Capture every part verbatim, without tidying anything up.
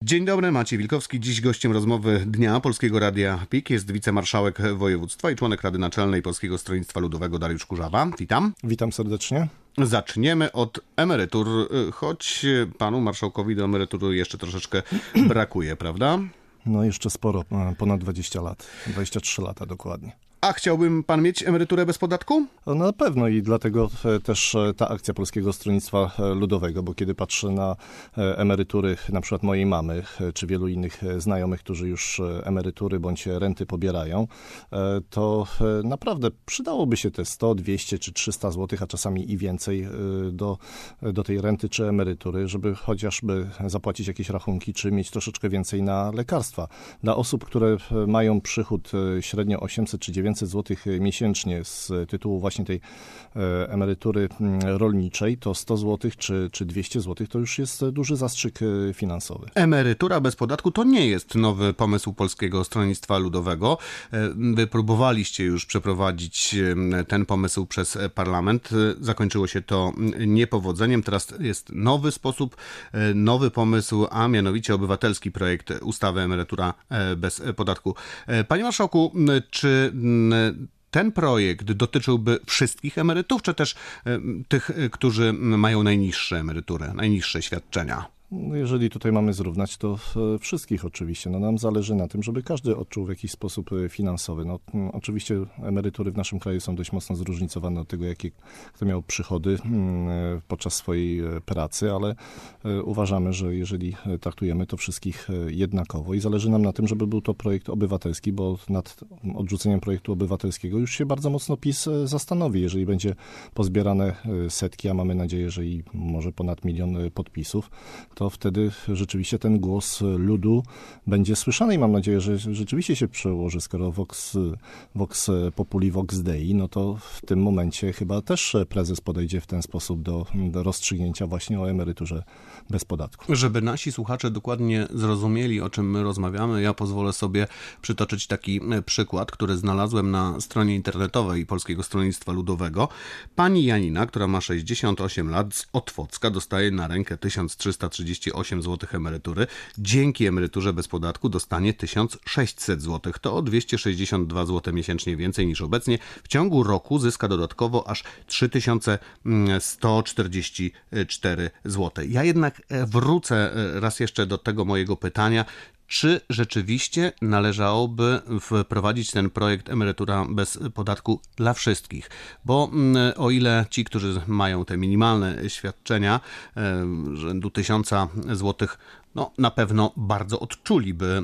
Dzień dobry, Maciej Wilkowski. Dziś gościem rozmowy dnia Polskiego Radia P I K jest wicemarszałek województwa i członek Rady Naczelnej Polskiego Stronnictwa Ludowego Dariusz Kurzawa. Witam. Witam serdecznie. Zaczniemy od emerytur, choć panu marszałkowi do emerytury jeszcze troszeczkę brakuje, prawda? No jeszcze sporo, ponad dwadzieścia lat, dwadzieścia trzy lata dokładnie. A chciałbym pan mieć emeryturę bez podatku? No na pewno i dlatego też ta akcja Polskiego Stronnictwa Ludowego, bo kiedy patrzę na emerytury na przykład mojej mamy, czy wielu innych znajomych, którzy już emerytury bądź renty pobierają, to naprawdę przydałoby się te sto, dwieście czy trzysta złotych, a czasami i więcej do, do tej renty czy emerytury, żeby chociażby zapłacić jakieś rachunki, czy mieć troszeczkę więcej na lekarstwa. Dla osób, które mają przychód średnio osiemset czy dziewięćset złotych miesięcznie z tytułu właśnie tej emerytury rolniczej, to sto złotych czy, czy dwieście złotych to już jest duży zastrzyk finansowy. Emerytura bez podatku to nie jest nowy pomysł Polskiego Stronnictwa Ludowego. Wy próbowaliście już przeprowadzić ten pomysł przez parlament. Zakończyło się to niepowodzeniem. Teraz jest nowy sposób, nowy pomysł, a mianowicie obywatelski projekt ustawy Emerytura bez podatku. Panie marszałku, czy ten projekt dotyczyłby wszystkich emerytów, czy też tych, którzy mają najniższe emerytury, najniższe świadczenia? Jeżeli tutaj mamy zrównać, to wszystkich oczywiście. No nam zależy na tym, żeby każdy odczuł w jakiś sposób finansowy. No, oczywiście emerytury w naszym kraju są dość mocno zróżnicowane od tego, jakie kto miał przychody podczas swojej pracy, ale uważamy, że jeżeli traktujemy to wszystkich jednakowo i zależy nam na tym, żeby był to projekt obywatelski, bo nad odrzuceniem projektu obywatelskiego już się bardzo mocno PiS zastanowi. Jeżeli będzie pozbierane setki, a mamy nadzieję, że i może ponad milion podpisów, to wtedy rzeczywiście ten głos ludu będzie słyszany i mam nadzieję, że rzeczywiście się przełoży. Skoro Vox, Vox Populi, Vox Dei, no to w tym momencie chyba też prezes podejdzie w ten sposób do, do rozstrzygnięcia właśnie o emeryturze bez podatku. Żeby nasi słuchacze dokładnie zrozumieli, o czym my rozmawiamy, ja pozwolę sobie przytoczyć taki przykład, który znalazłem na stronie internetowej Polskiego Stronnictwa Ludowego. Pani Janina, która ma sześćdziesiąt osiem lat, z Otwocka, dostaje na rękę tysiąc trzysta trzydzieści osiem złotych emerytury. Dzięki emeryturze bez podatku dostanie tysiąc sześćset złotych. To o dwieście sześćdziesiąt dwa złote miesięcznie więcej niż obecnie. W ciągu roku zyska dodatkowo aż trzy tysiące sto czterdzieści cztery złote. Ja jednak wrócę raz jeszcze do tego mojego pytania. Czy rzeczywiście należałoby wprowadzić ten projekt emerytura bez podatku dla wszystkich? Bo o ile ci, którzy mają te minimalne świadczenia rzędu tysiąca złotych, no na pewno bardzo odczuliby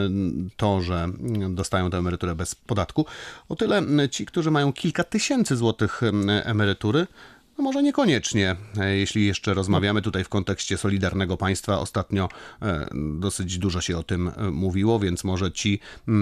to, że dostają tę emeryturę bez podatku, o tyle ci, którzy mają kilka tysięcy złotych emerytury, no może niekoniecznie, jeśli jeszcze rozmawiamy tutaj w kontekście solidarnego państwa. Ostatnio dosyć dużo się o tym mówiło, więc może ci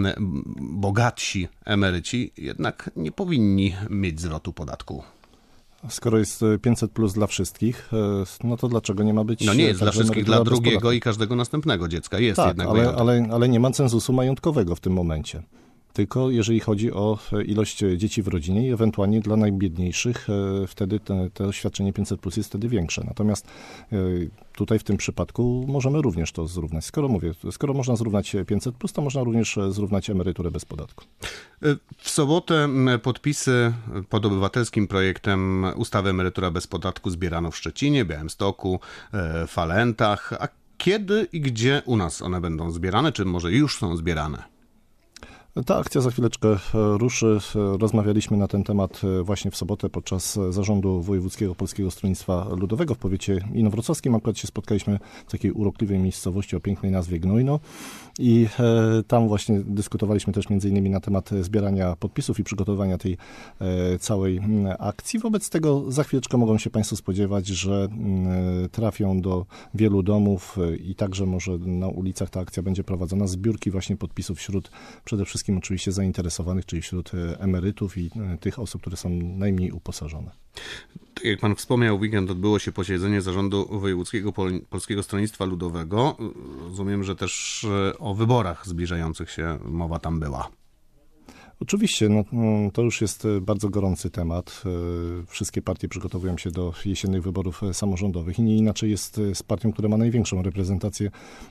bogatsi emeryci jednak nie powinni mieć zwrotu podatku. Skoro jest pięćset plus dla wszystkich, no to dlaczego nie ma być... No nie jest dla wszystkich, dla drugiego i każdego następnego dziecka. Jest tak, jednak ale, ale, ale nie ma cenzusu majątkowego w tym momencie. Tylko jeżeli chodzi o ilość dzieci w rodzinie i ewentualnie dla najbiedniejszych, wtedy te, to świadczenie pięćset plus jest wtedy większe. Natomiast tutaj w tym przypadku możemy również to zrównać. Skoro mówię, skoro można zrównać pięćset plus, to można również zrównać emeryturę bez podatku. W sobotę podpisy pod obywatelskim projektem ustawy Emerytura bez podatku zbierano w Szczecinie, Białymstoku, Falentach. A kiedy i gdzie u nas one będą zbierane, czy może już są zbierane? Ta akcja za chwileczkę ruszy. Rozmawialiśmy na ten temat właśnie w sobotę podczas zarządu wojewódzkiego Polskiego Stronnictwa Ludowego w powiecie inowrocławskim. Akurat się spotkaliśmy w takiej urokliwej miejscowości o pięknej nazwie Gnojno i tam właśnie dyskutowaliśmy też między innymi na temat zbierania podpisów i przygotowania tej całej akcji. Wobec tego za chwileczkę mogą się Państwo spodziewać, że trafią do wielu domów i także może na ulicach ta akcja będzie prowadzona. Zbiórki właśnie podpisów wśród przede wszystkim oczywiście zainteresowanych, czyli wśród emerytów i tych osób, które są najmniej uposażone. Tak jak pan wspomniał, w weekend odbyło się posiedzenie Zarządu Wojewódzkiego Pol- Polskiego Stronnictwa Ludowego. Rozumiem, że też o wyborach zbliżających się mowa tam była. Oczywiście, no, to już jest bardzo gorący temat. Wszystkie partie przygotowują się do jesiennych wyborów samorządowych i nie inaczej jest z partią, która ma największą reprezentację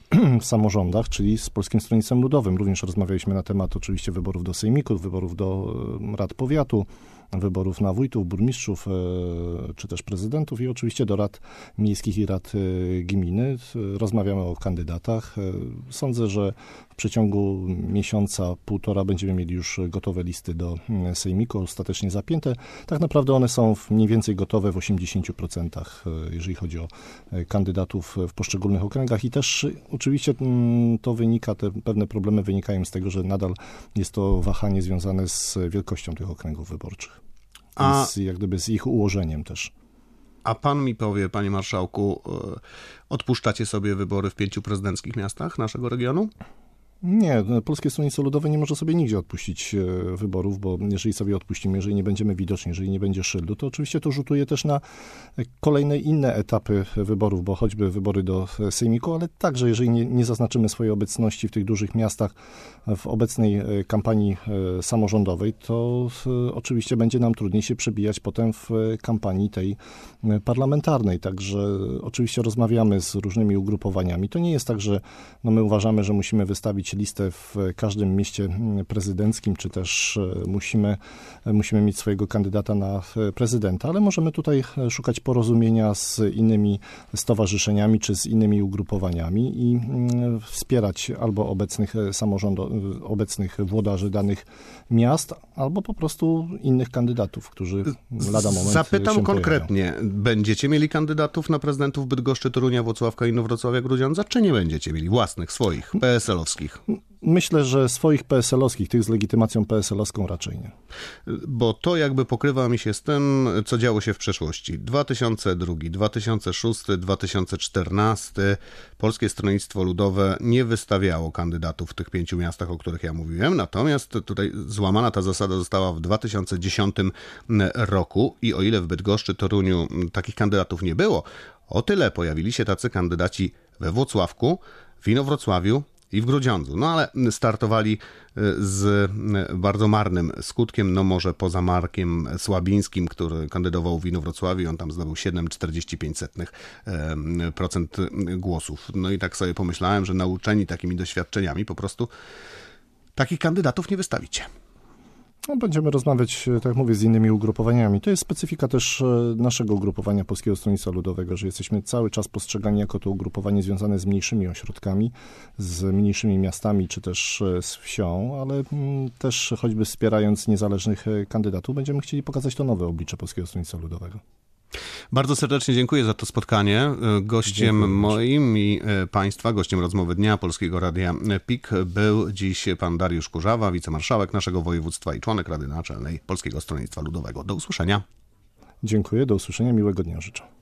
w samorządach, czyli z Polskim Stronnictwem Ludowym. Również rozmawialiśmy na temat oczywiście wyborów do sejmików, wyborów do rad powiatu, wyborów na wójtów, burmistrzów, czy też prezydentów i oczywiście do rad miejskich i rad gminy. Rozmawiamy o kandydatach. Sądzę, że w przeciągu miesiąca, półtora będziemy mieli już gotowe listy do sejmiku, ostatecznie zapięte. Tak naprawdę one są mniej więcej gotowe w osiemdziesięciu procentach, jeżeli chodzi o kandydatów w poszczególnych okręgach i też oczywiście to wynika, te pewne problemy wynikają z tego, że nadal jest to wahanie związane z wielkością tych okręgów wyborczych. A z, jak gdyby z ich ułożeniem też. A pan mi powie, panie marszałku, odpuszczacie sobie wybory w pięciu prezydenckich miastach naszego regionu? Nie, Polskie Stronnictwo Ludowe nie może sobie nigdzie odpuścić wyborów, bo jeżeli sobie odpuścimy, jeżeli nie będziemy widoczni, jeżeli nie będzie szyldu, to oczywiście to rzutuje też na kolejne inne etapy wyborów, bo choćby wybory do sejmiku, ale także jeżeli nie, nie zaznaczymy swojej obecności w tych dużych miastach w obecnej kampanii samorządowej, to oczywiście będzie nam trudniej się przebijać potem w kampanii tej parlamentarnej. Także oczywiście rozmawiamy z różnymi ugrupowaniami. To nie jest tak, że no my uważamy, że musimy wystawić listę w każdym mieście prezydenckim, czy też musimy, musimy mieć swojego kandydata na prezydenta, ale możemy tutaj szukać porozumienia z innymi stowarzyszeniami, czy z innymi ugrupowaniami i wspierać albo obecnych samorządów, obecnych włodarzy danych miast, albo po prostu innych kandydatów, którzy lada moment Zapytam się konkretnie, pojawią. Będziecie mieli kandydatów na prezydentów Bydgoszczy, Torunia, Włocławka, Inowrocławia, Grudziądza, czy nie będziecie mieli własnych, swoich, P S L-owskich? Myślę, że swoich P S L-owskich, tych z legitymacją P S L-owską raczej nie. Bo to jakby pokrywa mi się z tym, co działo się w przeszłości. dwa tysiące drugi, dwa tysiące szósty, dwa tysiące czternasty Polskie Stronnictwo Ludowe nie wystawiało kandydatów w tych pięciu miastach, o których ja mówiłem, natomiast tutaj złamana ta zasada została w dwa tysiące dziesiątym roku i o ile w Bydgoszczy, Toruniu takich kandydatów nie było, o tyle pojawili się tacy kandydaci we Włocławku, w Inowrocławiu i w Grudziądzu. No ale startowali z bardzo marnym skutkiem, no może poza Markiem Słabińskim, który kandydował w Inowrocławiu, on tam zdobył siedem przecinek czterdzieści pięć procent głosów. No i tak sobie pomyślałem, że nauczeni takimi doświadczeniami po prostu takich kandydatów nie wystawicie. No, będziemy rozmawiać, tak jak mówię, z innymi ugrupowaniami. To jest specyfika też naszego ugrupowania Polskiego Stronnictwa Ludowego, że jesteśmy cały czas postrzegani jako to ugrupowanie związane z mniejszymi ośrodkami, z mniejszymi miastami, czy też z wsią, ale też choćby wspierając niezależnych kandydatów, będziemy chcieli pokazać to nowe oblicze Polskiego Stronnictwa Ludowego. Bardzo serdecznie dziękuję za to spotkanie. Gościem dziękuję moim i państwa, gościem rozmowy dnia Polskiego Radia P I K był dziś pan Dariusz Kurzawa, wicemarszałek naszego województwa i członek Rady Naczelnej Polskiego Stronnictwa Ludowego. Do usłyszenia. Dziękuję, do usłyszenia, miłego dnia życzę.